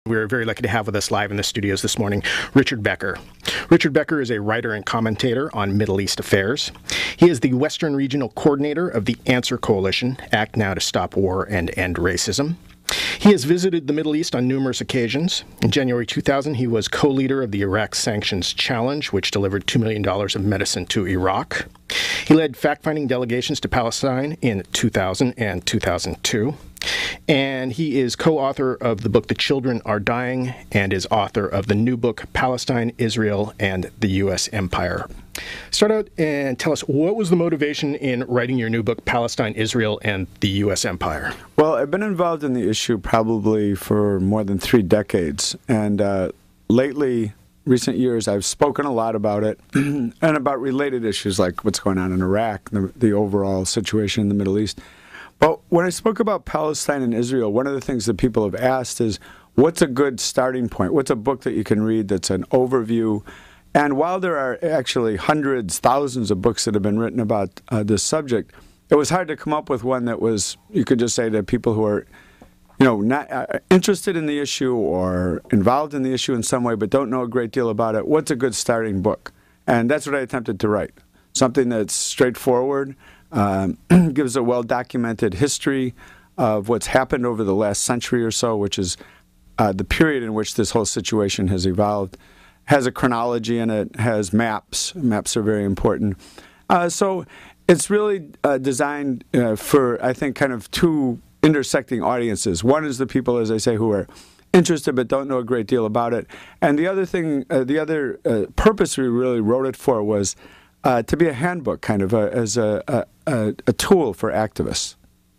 We're very lucky to have with us live in the studios this morning Richard Becker. Richard Becker is a writer and commentator on Middle East affairs. He is the Western Regional Coordinator of the Answer Coalition, Act Now to Stop War and End Racism. He has visited the Middle East on numerous occasions. In January 2000, he was co-leader of the Iraq Sanctions Challenge, which delivered $2 million of medicine to Iraq. He led fact-finding delegations to Palestine in 2000 and 2002. And he is co-author of the book The Children Are Dying and is author of the new book Palestine, Israel, and the U.S. Empire. Start out and tell us, what was the motivation in writing your new book Palestine, Israel, and the U.S. Empire? Well, I've been involved in the issue probably for more than 3 decades. And lately, recent years, I've spoken a lot about it and about related issues like what's going on in Iraq, the overall situation in the Middle East. But when I spoke about Palestine and Israel, one of the things that people have asked is, what's a good starting point? What's a book that you can read that's an overview? And while there are actually hundreds, thousands of books that have been written about this subject, it was hard to come up with one that was, you could just say to people who are, not interested in the issue or involved in the issue in some way, but don't know a great deal about it, what's a good starting book? And that's what I attempted to write. Something that's straightforward, gives a well-documented history of what's happened over the last century or so, which is the period in which this whole situation has evolved, has a chronology in it, has maps. Maps are very important. So it's really designed for, I think, kind of 2 intersecting audiences. One is the people, as I say, who are interested but don't know a great deal about it. And the other thing, the other purpose we really wrote it for was to be a handbook, kind of as a tool for activists.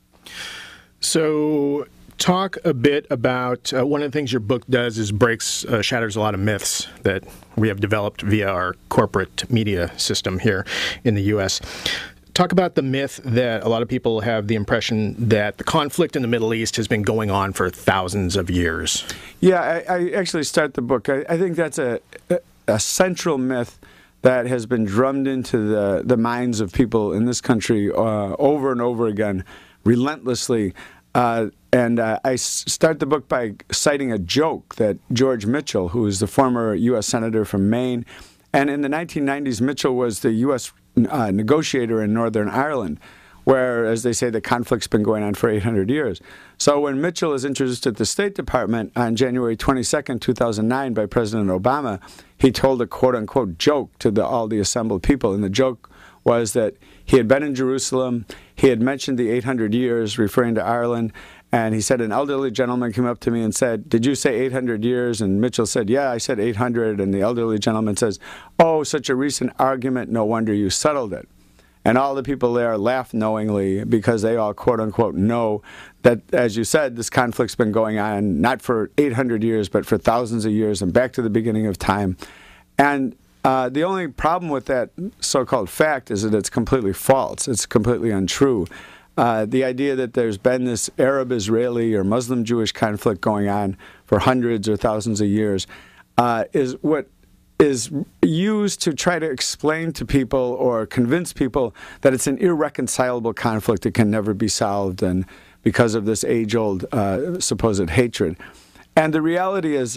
So talk a bit about one of the things your book does is shatters a lot of myths that we have developed via our corporate media system here in the U.S. Talk about the myth that a lot of people have the impression that the conflict in the Middle East has been going on for thousands of years. Yeah, I actually start the book. I think that's a central myth that has been drummed into the minds of people in this country over and over again, relentlessly. And I start the book by citing a joke that George Mitchell, who is the former U.S. Senator from Maine, and in the 1990s, Mitchell was the U.S. Negotiator in Northern Ireland, where, as they say, the conflict's been going on for 800 years. So when Mitchell is introduced at the State Department on January 22nd, 2009 by President Obama, he told a quote-unquote joke to all the assembled people. And the joke was that he had been in Jerusalem, he had mentioned the 800 years, referring to Ireland, and he said, an elderly gentleman came up to me and said, did you say 800 years? And Mitchell said, yeah, I said 800. And the elderly gentleman says, oh, such a recent argument, no wonder you settled it. And all the people there laughed knowingly because they all, quote-unquote, know that, as you said, this conflict's been going on not for 800 years, but for thousands of years and back to the beginning of time. And the only problem with that so-called fact is that it's completely false. It's completely untrue. The idea that there's been this Arab-Israeli or Muslim-Jewish conflict going on for hundreds or thousands of years is what is used to try to explain to people or convince people that it's an irreconcilable conflict that can never be solved, and because of this age-old supposed hatred. And the reality is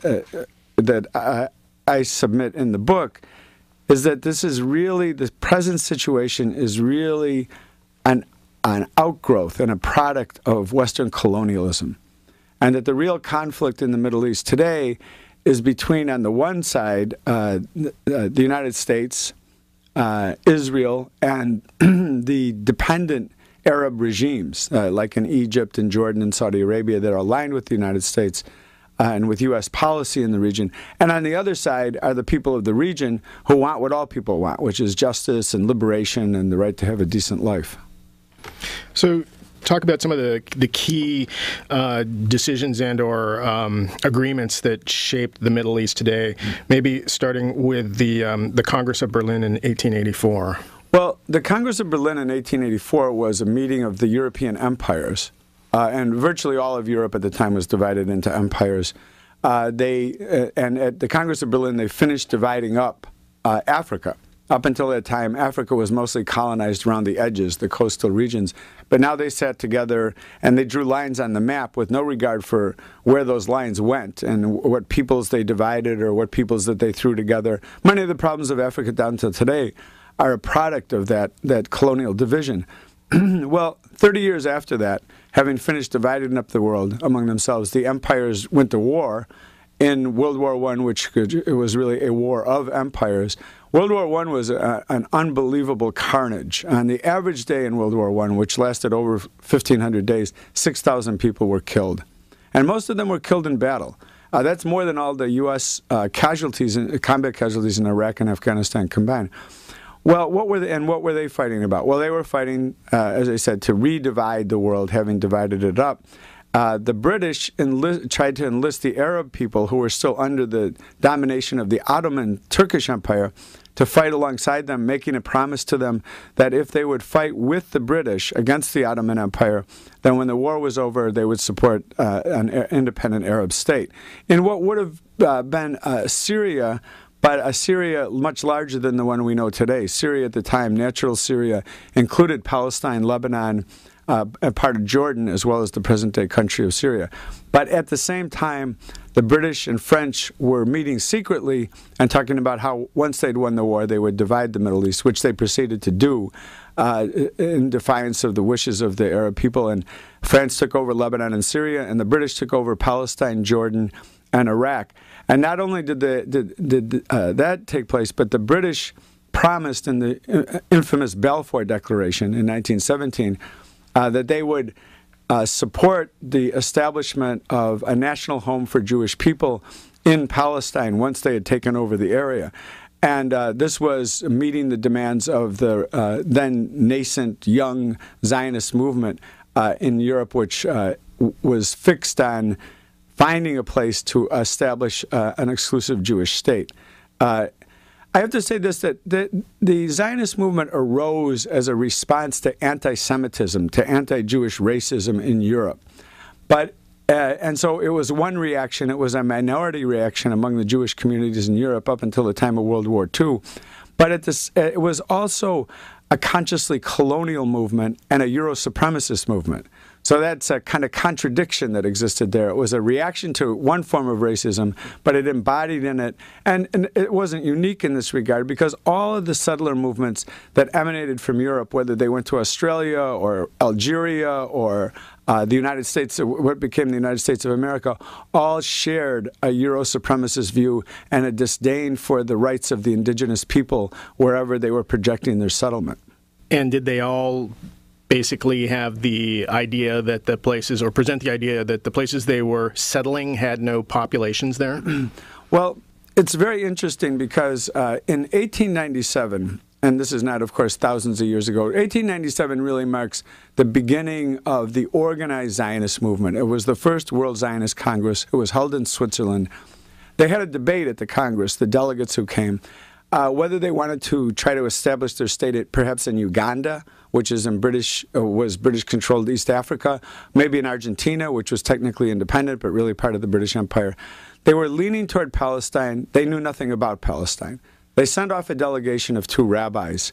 that I submit in the book is that this is really, the present situation is really an outgrowth and a product of Western colonialism. And that the real conflict in the Middle East today is between, on the one side, the United States, Israel, and the dependent Arab regimes, like in Egypt and Jordan and Saudi Arabia, that are aligned with the United States and with U.S. policy in the region. And on the other side are the people of the region who want what all people want, which is justice and liberation and the right to have a decent life. So talk about some of the key decisions and or agreements that shaped the Middle East today, maybe starting with the Congress of Berlin in 1884. Well, the Congress of Berlin in 1884 was a meeting of the European empires, and virtually all of Europe at the time was divided into empires. And at the Congress of Berlin, they finished dividing up Africa. Up until that time, Africa was mostly colonized around the edges, the coastal regions. But now they sat together and they drew lines on the map with no regard for where those lines went and what peoples they divided or what peoples that they threw together. Many of the problems of Africa down to today are a product of that colonial division. Well, 30 years after that, having finished dividing up the world among themselves, the empires went to war in World War I, which it was really a war of empires. World War I was an unbelievable carnage. On the average day in World War I, which lasted over 1,500 days, 6,000 people were killed. And most of them were killed in battle. That's more than all the U.S. casualties, combat casualties in Iraq and Afghanistan combined. Well, what were they fighting about? Well, they were fighting, as I said, to redivide the world, having divided it up. The British tried to enlist the Arab people who were still under the domination of the Ottoman Turkish Empire to fight alongside them, making a promise to them that if they would fight with the British against the Ottoman Empire, then when the war was over, they would support an independent Arab state. In what would have been Syria, but a Syria much larger than the one we know today. Syria at the time, natural Syria, included Palestine, Lebanon, a part of Jordan, as well as the present-day country of Syria. But at the same time, the British and French were meeting secretly and talking about how once they'd won the war, they would divide the Middle East, which they proceeded to do in defiance of the wishes of the Arab people. And France took over Lebanon and Syria, and the British took over Palestine, Jordan, and Iraq. And not only did that take place, but the British promised in the infamous Balfour Declaration in 1917 that they would support the establishment of a national home for Jewish people in Palestine once they had taken over the area. And this was meeting the demands of the then nascent young Zionist movement in Europe, which was fixed on finding a place to establish an exclusive Jewish state. I have to say this, that the Zionist movement arose as a response to anti-Semitism, to anti-Jewish racism in Europe. And so it was one reaction. It was a minority reaction among the Jewish communities in Europe up until the time of World War II. But it was also a consciously colonial movement and a Euro supremacist movement. So that's a kind of contradiction that existed there. It was a reaction to one form of racism, but it embodied in it, and it wasn't unique in this regard, because all of the settler movements that emanated from Europe, whether they went to Australia or Algeria or the United States, what became the United States of America, all shared a Euro supremacist view and a disdain for the rights of the indigenous people wherever they were projecting their settlement. And did they all basically have the idea that the places, or present the idea that the places they were settling had no populations there? Well, it's very interesting because in 1897, and this is not, of course, thousands of years ago, 1897 really marks the beginning of the organized Zionist movement. It was the first World Zionist Congress. It was held in Switzerland. They had a debate at the Congress, the delegates who came, whether they wanted to try to establish their state perhaps in Uganda, which is in was British-controlled East Africa, maybe in Argentina, which was technically independent but really part of the British Empire. They were leaning toward Palestine. They knew nothing about Palestine. They sent off a delegation of 2 rabbis,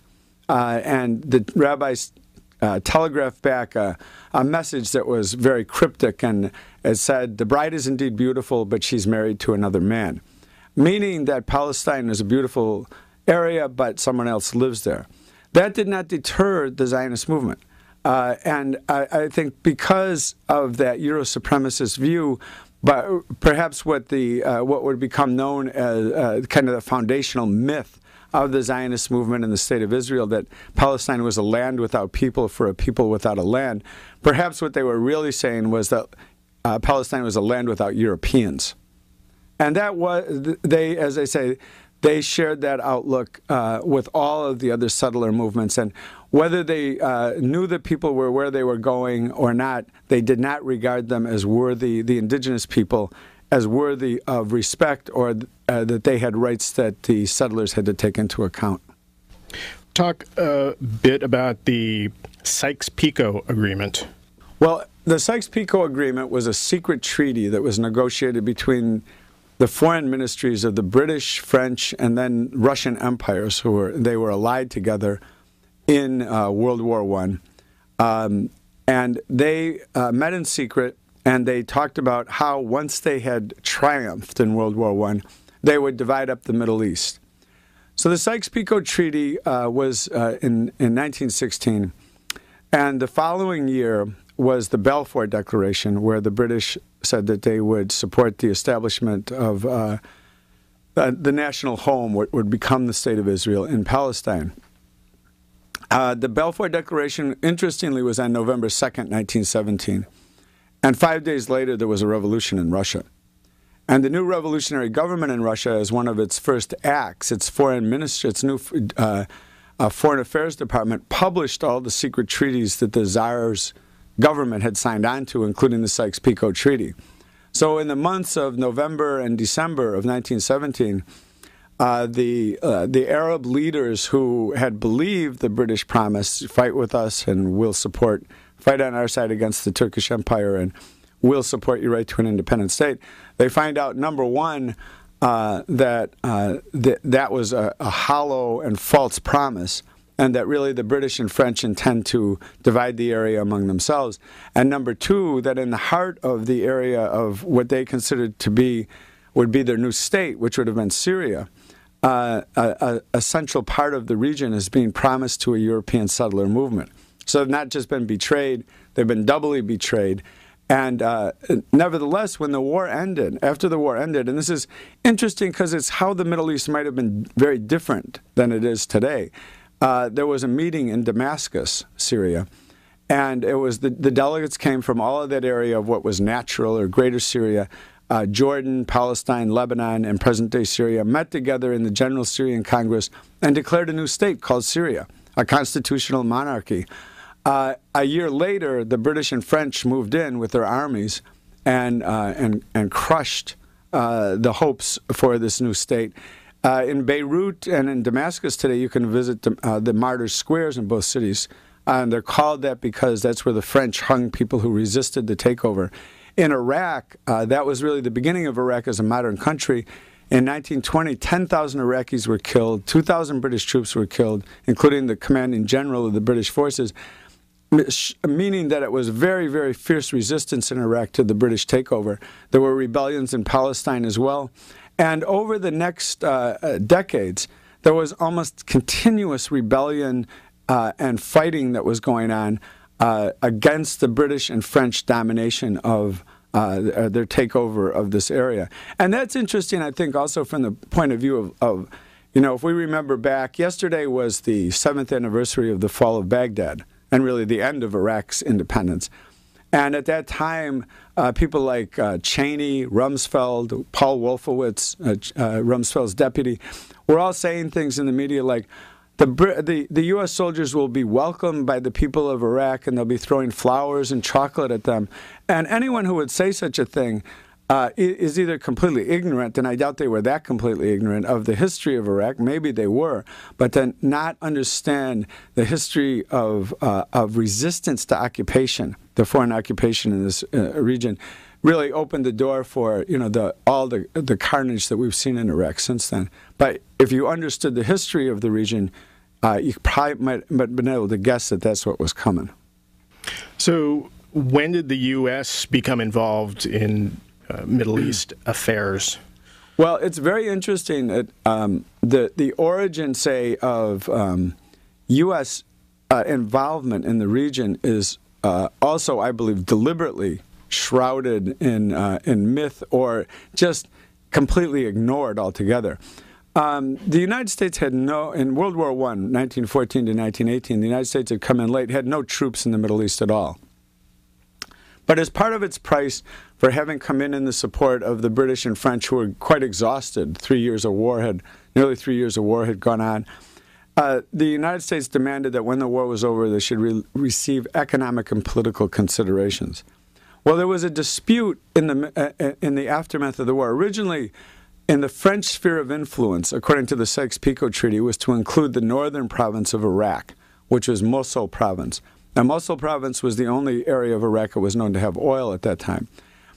and the rabbis telegraphed back a message that was very cryptic, and it said, "The bride is indeed beautiful, but she's married to another man," meaning that Palestine is a beautiful area, but someone else lives there. That did not deter the Zionist movement. And I think because of that Euro supremacist view, but perhaps what would become known as kind of the foundational myth of the Zionist movement in the State of Israel, that Palestine was a land without people for a people without a land, perhaps what they were really saying was that Palestine was a land without Europeans. And that was, as I say, they shared that outlook with all of the other settler movements. And whether they knew that people were where they were going or not, they did not regard them as worthy, the indigenous people, as worthy of respect, or that they had rights that the settlers had to take into account. Talk a bit about the Sykes-Picot Agreement. Well, the Sykes-Picot Agreement was a secret treaty that was negotiated between the foreign ministries of the British, French, and then Russian empires they were allied together in World War I. And they met in secret, and they talked about how once they had triumphed in World War I, they would divide up the Middle East. So the Sykes-Picot Treaty was in 1916, and the following year was the Balfour Declaration, where the British said that they would support the establishment of the national home, what would become the State of Israel in Palestine. The Balfour Declaration, interestingly, was on November 2nd, 1917. And 5 days later, there was a revolution in Russia. And the new revolutionary government in Russia, as one of its first acts, its foreign ministry, its new foreign affairs department, published all the secret treaties that the Tsar's government had signed on to, including the Sykes-Picot Treaty. So in the months of November and December of 1917, the Arab leaders who had believed the British promise, fight with us and we'll fight on our side against the Turkish Empire and we'll support your right to an independent state, they find out, number one, that was a hollow and false promise, and that really the British and French intend to divide the area among themselves. And number two, that in the heart of the area of what they considered would be their new state, which would have been Syria, a central part of the region is being promised to a European settler movement. So they've not just been betrayed, they've been doubly betrayed. And nevertheless, when the war ended, after the war ended, and this is interesting because it's how the Middle East might have been very different than it is today. There was a meeting in Damascus, Syria, and it was the delegates came from all of that area of what was natural or greater Syria, Jordan, Palestine, Lebanon, and present-day Syria, met together in the General Syrian Congress and declared a new state called Syria, a constitutional monarchy. A year later, the British and French moved in with their armies and crushed the hopes for this new state. In Beirut and in Damascus today, you can visit the martyrs' squares in both cities. And they're called that because that's where the French hung people who resisted the takeover. In Iraq, that was really the beginning of Iraq as a modern country. In 1920, 10,000 Iraqis were killed, 2,000 British troops were killed, including the commanding general of the British forces, meaning that it was very, very fierce resistance in Iraq to the British takeover. There were rebellions in Palestine as well. And over the next decades, there was almost continuous rebellion and fighting that was going on against the British and French domination of their takeover of this area. And that's interesting, I think, also from the point of view of if we remember back, yesterday was the 7th anniversary of the fall of Baghdad and really the end of Iraq's independence. And at that time, people like Cheney, Rumsfeld, Paul Wolfowitz, Rumsfeld's deputy, were all saying things in the media like, the U.S. soldiers will be welcomed by the people of Iraq and they'll be throwing flowers and chocolate at them. And anyone who would say such a thing is either completely ignorant, and I doubt they were that completely ignorant of the history of Iraq. Maybe they were, but to not understand the history of resistance to occupation, the foreign occupation in this region, really opened the door for all the carnage that we've seen in Iraq since then. But if you understood the history of the region, you probably might have been able to guess that that's what was coming. So when did the U.S. become involved in Middle East affairs? Well, it's very interesting that the origin, say, of U.S. Involvement in the region is also, I believe, deliberately shrouded in myth or just completely ignored altogether. The United States had in World War I, 1914 to 1918, the United States had come in late, had no troops in the Middle East at all. But as part of its price for having come in the support of the British and French, who were quite exhausted, nearly 3 years of war had gone on, the United States demanded that when the war was over, they should receive economic and political considerations. Well, there was a dispute in the aftermath of the war. Originally, in the French sphere of influence, according to the Sykes-Picot Treaty, was to include the northern province of Iraq, which was Mosul province. Now, Mosul province was the only area of Iraq that was known to have oil at that time.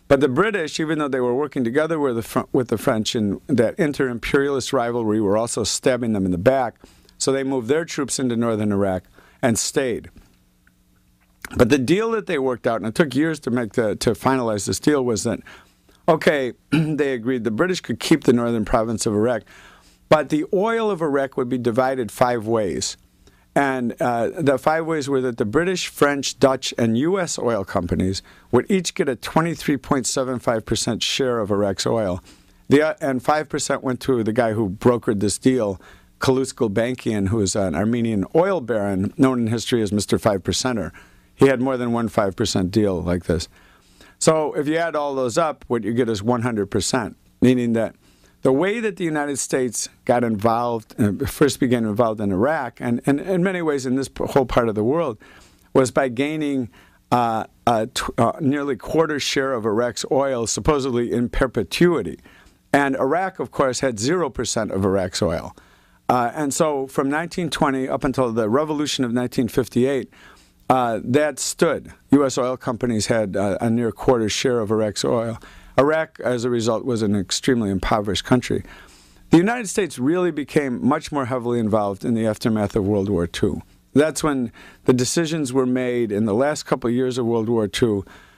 But the British, even though they were working together with the French in that inter-imperialist rivalry, were also stabbing them in the back. So they moved their troops into northern Iraq and stayed. But the deal that they worked out, and it took years to finalize this deal, was that, okay, they agreed the British could keep the northern province of Iraq, but the oil of Iraq would be divided 5 ways. And the 5 ways were that the British, French, Dutch, and U.S. oil companies would each get a 23.75% share of Iraq's oil. And 5% went to the guy who brokered this deal, Kalous Gulbenkian, who is an Armenian oil baron known in history as Mr. 5%er. He had more than one 5% deal like this. So if you add all those up, what you get is 100%, meaning that the way that the United States got involved, first began involved in Iraq, and in many ways in this whole part of the world, was by gaining nearly quarter share of Iraq's oil, supposedly in perpetuity. And Iraq, of course, had 0% of Iraq's oil. And so from 1920 up until the revolution of 1958, that stood. U.S. oil companies had a near quarter share of Iraq's oil. Iraq, as a result, was an extremely impoverished country. The United States really became much more heavily involved in the aftermath of World War II. That's when the decisions were made in the last couple of years of World War II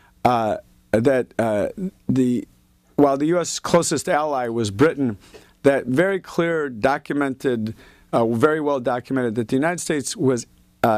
while the U.S. closest ally was Britain, that very clear, documented, very well documented, that the United States was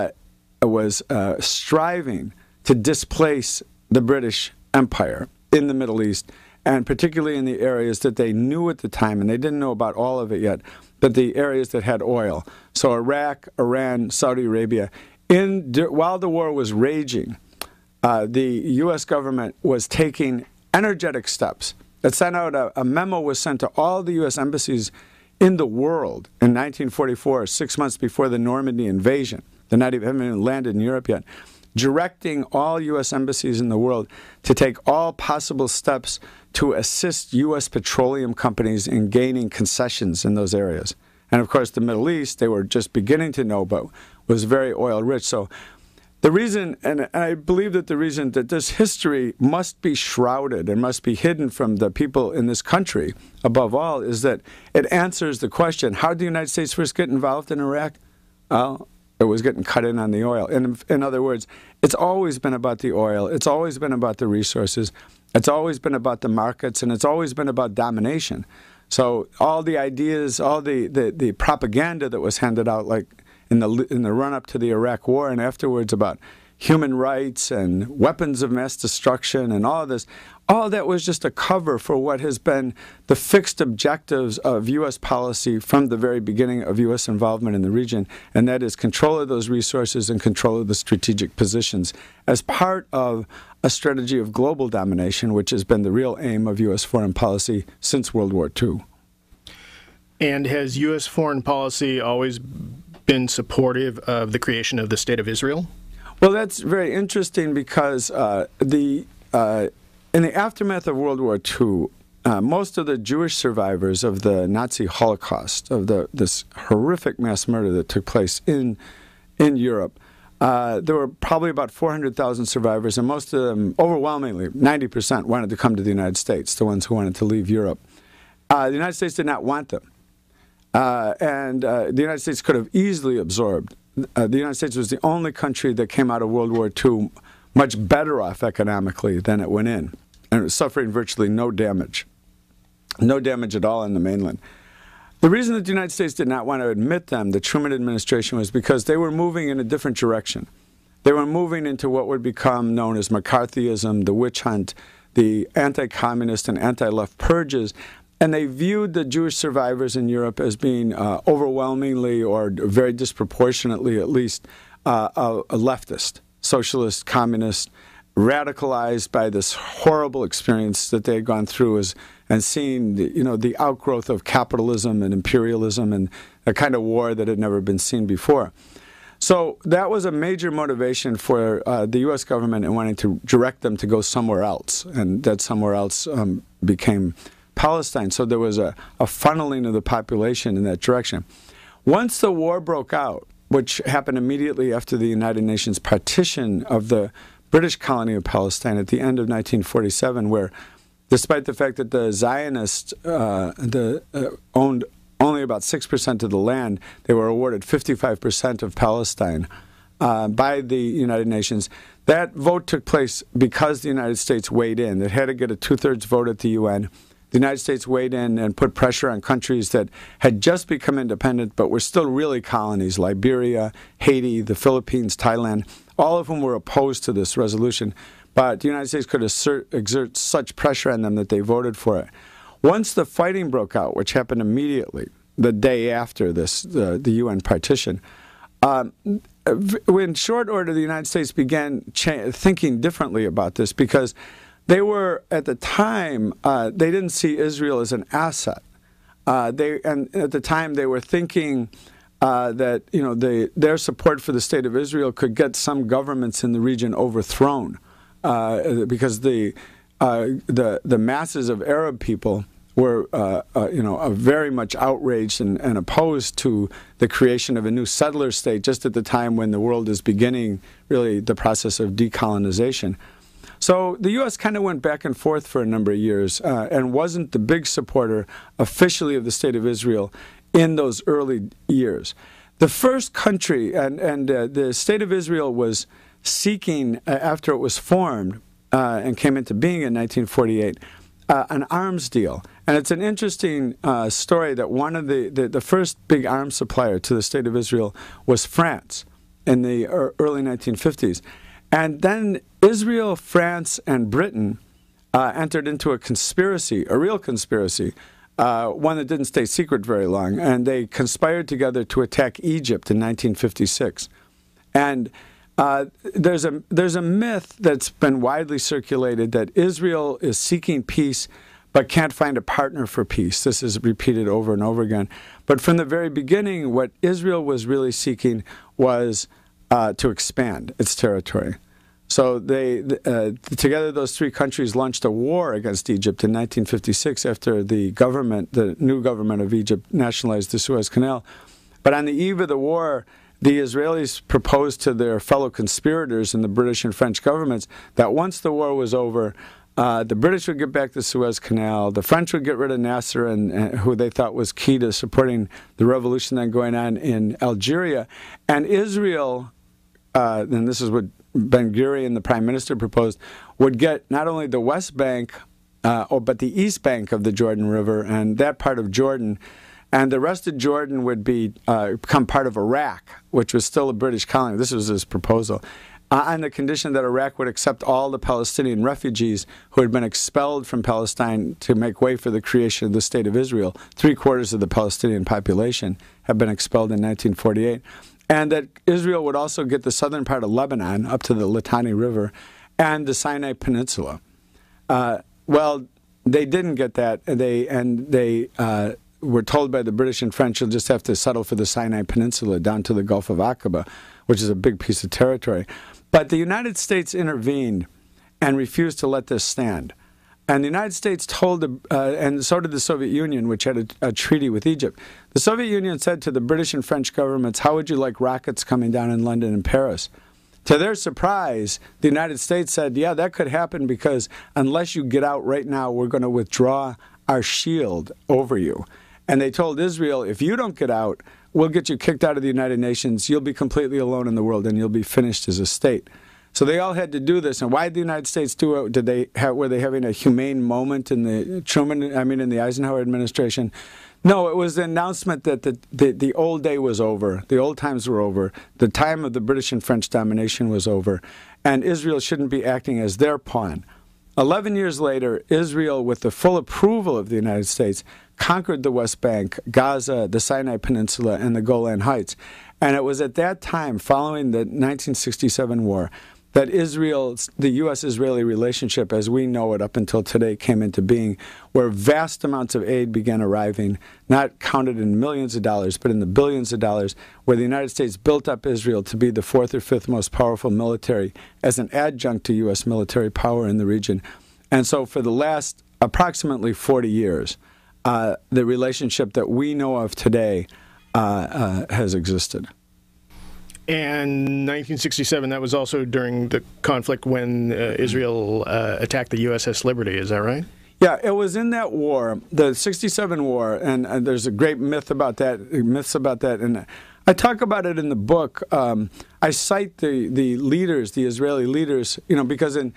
striving to displace the British Empire in the Middle East, and particularly in the areas that they knew at the time, and they didn't know about all of it yet, but the areas that had oil. So Iraq, Iran, Saudi Arabia. While the war was raging, the U.S. government was taking energetic steps. It sent out a memo was sent to all the U.S. embassies in the world in 1944, 6 months before the Normandy invasion. They're not even landed in Europe yet, directing all U.S. embassies in the world to take all possible steps to assist U.S. petroleum companies in gaining concessions in those areas. And of course, the Middle East, they were just beginning to know, but was very oil rich. So the reason, and I believe that the reason that this history must be shrouded and must be hidden from the people in this country, above all, is that it answers the question, how did the United States first get involved in Iraq? Well, it was getting cut in on the oil. In other words, it's always been about the oil. It's always been about the resources. It's always been about the markets, and it's always been about domination. So all the ideas, all the propaganda that was handed out, like in the run-up to the Iraq War and afterwards about human rights and weapons of mass destruction and all of this, all that was just a cover for what has been the fixed objectives of U.S. policy from the very beginning of U.S. involvement in the region, and that is control of those resources and control of the strategic positions as part of a strategy of global domination, which has been the real aim of U.S. foreign policy since World War II. And has U.S. foreign policy always been supportive of the creation of the State of Israel? Well, that's very interesting because in the aftermath of World War II, most of the Jewish survivors of the Nazi Holocaust, of this horrific mass murder that took place in Europe, there were probably about 400,000 survivors, and most of them, overwhelmingly, 90%, wanted to come to the United States, the ones who wanted to leave Europe. The United States did not want them. And the United States could have easily absorbed. The United States was the only country that came out of World War II much better off economically than it went in. And it was suffering virtually no damage. No damage at all in the mainland. The reason that the United States did not want to admit them, the Truman administration, was because they were moving in a different direction. They were moving into what would become known as McCarthyism, the witch hunt, the anti-communist and anti-left purges. And they viewed the Jewish survivors in Europe as being overwhelmingly, or very disproportionately at least, a leftist, socialist, communist, radicalized by this horrible experience that they had gone through and seeing the outgrowth of capitalism and imperialism and a kind of war that had never been seen before. So that was a major motivation for the U.S. government in wanting to direct them to go somewhere else, and that somewhere else became Palestine. So there was a funneling of the population in that direction. Once the war broke out, which happened immediately after the United Nations partition of the British colony of Palestine at the end of 1947, where, despite the fact that the Zionists owned only about 6% of the land, they were awarded 55% of Palestine by the United Nations. That vote took place because the United States weighed in. It had to get a two-thirds vote at the UN. The United States weighed in and put pressure on countries that had just become independent but were still really colonies: Liberia, Haiti, the Philippines, Thailand, all of whom were opposed to this resolution. But the United States could exert such pressure on them that they voted for it. Once the fighting broke out, which happened immediately, the day after this, the UN partition, in short order, the United States began thinking differently about this, because they were, at the time, they didn't see Israel as an asset. And at the time, they were thinking that their support for the state of Israel could get some governments in the region overthrown, because the masses of Arab people were very much outraged and opposed to the creation of a new settler state just at the time when the world is beginning really the process of decolonization. So the U.S. kind of went back and forth for a number of years and wasn't the big supporter officially of the State of Israel in those early years. The first country, and the State of Israel was seeking, after it was formed and came into being in 1948, an arms deal. And it's an interesting story that one of the first big arms supplier to the State of Israel was France in the early 1950s. And then Israel, France, and Britain entered into a conspiracy, a real conspiracy, one that didn't stay secret very long, and they conspired together to attack Egypt in 1956. And there's a myth that's been widely circulated that Israel is seeking peace but can't find a partner for peace. This is repeated over and over again. But from the very beginning, what Israel was really seeking was to expand its territory. So they together, those three countries launched a war against Egypt in 1956 after the new government of Egypt, nationalized the Suez Canal. But on the eve of the war, the Israelis proposed to their fellow conspirators in the British and French governments that once the war was over, the British would get back the Suez Canal, the French would get rid of Nasser, and who they thought was key to supporting the revolution then going on in Algeria, and Israel, and this is what Ben-Gurion, the prime minister, proposed, would get not only the West Bank, but the East Bank of the Jordan River and that part of Jordan. And the rest of Jordan would become part of Iraq, which was still a British colony. This was his proposal, on the condition that Iraq would accept all the Palestinian refugees who had been expelled from Palestine to make way for the creation of the State of Israel. 3/4 of the Palestinian population had been expelled in 1948. And that Israel would also get the southern part of Lebanon up to the Litani River and the Sinai Peninsula. Well, they didn't get that. They were told by the British and French, you'll just have to settle for the Sinai Peninsula down to the Gulf of Aqaba, which is a big piece of territory. But the United States intervened and refused to let this stand. And the United States told, and so did the Soviet Union, which had a treaty with Egypt. The Soviet Union said to the British and French governments, how would you like rockets coming down in London and Paris? To their surprise, the United States said, yeah, that could happen because unless you get out right now, we're going to withdraw our shield over you. And they told Israel, if you don't get out, we'll get you kicked out of the United Nations. You'll be completely alone in the world and you'll be finished as a state. So they all had to do this. And why did the United States do it? Were they having a humane moment in the Eisenhower administration? No, it was the announcement that the old day was over. The old times were over. The time of the British and French domination was over. And Israel shouldn't be acting as their pawn. 11 years later, Israel, with the full approval of the United States, conquered the West Bank, Gaza, the Sinai Peninsula, and the Golan Heights. And it was at that time, following the 1967 war, that the U.S.-Israeli relationship, as we know it up until today, came into being, where vast amounts of aid began arriving, not counted in millions of dollars, but in the billions of dollars, where the United States built up Israel to be the fourth or fifth most powerful military as an adjunct to U.S. military power in the region. And so for the last approximately 40 years, the relationship that we know of today has existed. And 1967, that was also during the conflict when Israel attacked the USS Liberty, is that right? Yeah, it was in that war, the 67 war, and there's a great myths about that, and I talk about it in the book. I cite the leaders, the Israeli leaders, because in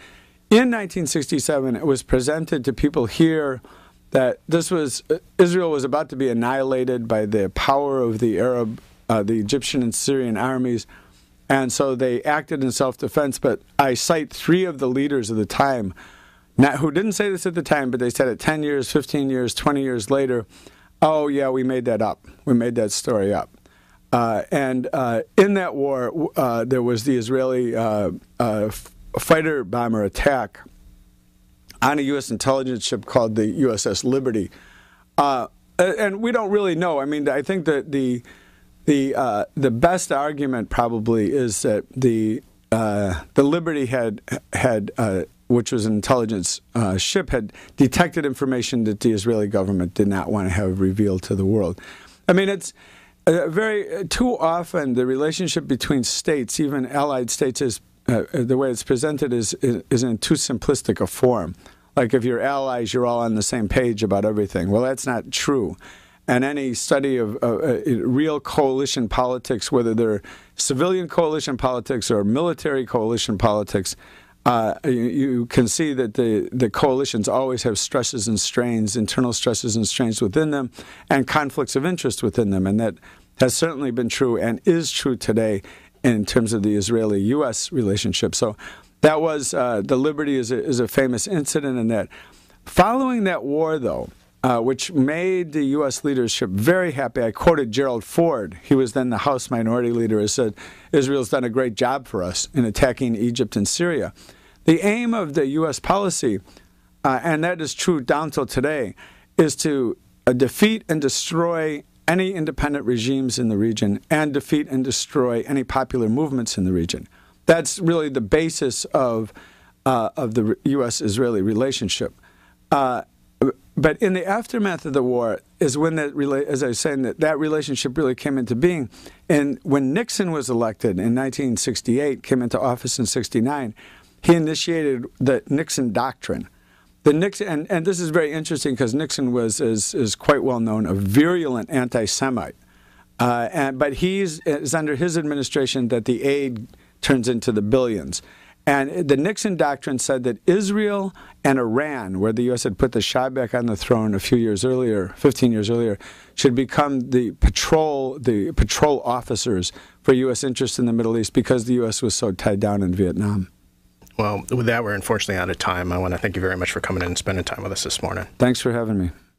1967 it was presented to people here that Israel was about to be annihilated by the power of the Egyptian and Syrian armies, and so they acted in self-defense. But I cite three of the leaders of the time, who didn't say this at the time, but they said it 10 years, 15 years, 20 years later, oh yeah, we made that up. We made that story up. And in that war, there was the Israeli fighter bomber attack on a U.S. intelligence ship called the USS Liberty. And we don't really know. I mean, I think that the best argument probably is that the Liberty had which was an intelligence ship, had detected information that the Israeli government did not want to have revealed to the world. I mean, it's too often the relationship between states, even allied states, is the way it's presented is in too simplistic a form. Like if you're allies, you're all on the same page about everything. Well, that's not true. And any study of real coalition politics, whether they're civilian coalition politics or military coalition politics, you can see that the coalitions always have stresses and strains, internal stresses and strains within them, and conflicts of interest within them. And that has certainly been true and is true today in terms of the Israeli-U.S. relationship. So that was, the Liberty is a famous incident in that. Following that war, though, which made the U.S. leadership very happy, I quoted Gerald Ford. He was then the House Minority Leader, who said, Israel's done a great job for us in attacking Egypt and Syria. The aim of the U.S. policy, and that is true down till today, is to defeat and destroy any independent regimes in the region and defeat and destroy any popular movements in the region. That's really the basis of the U.S.-Israeli relationship. But in the aftermath of the war is when as I was saying, that relationship really came into being. And when Nixon was elected in 1968, came into office in 1969, he initiated the Nixon Doctrine. The Nixon, and this is very interesting because Nixon is quite well known, a virulent anti-Semite. But it's under his administration that the aid turns into the billions. And the Nixon Doctrine said that Israel and Iran, where the U.S. had put the Shah back on the throne a few years earlier, 15 years earlier, should become the patrol officers for U.S. interests in the Middle East because the U.S. was so tied down in Vietnam. Well, with that, we're unfortunately out of time. I want to thank you very much for coming in and spending time with us this morning. Thanks for having me.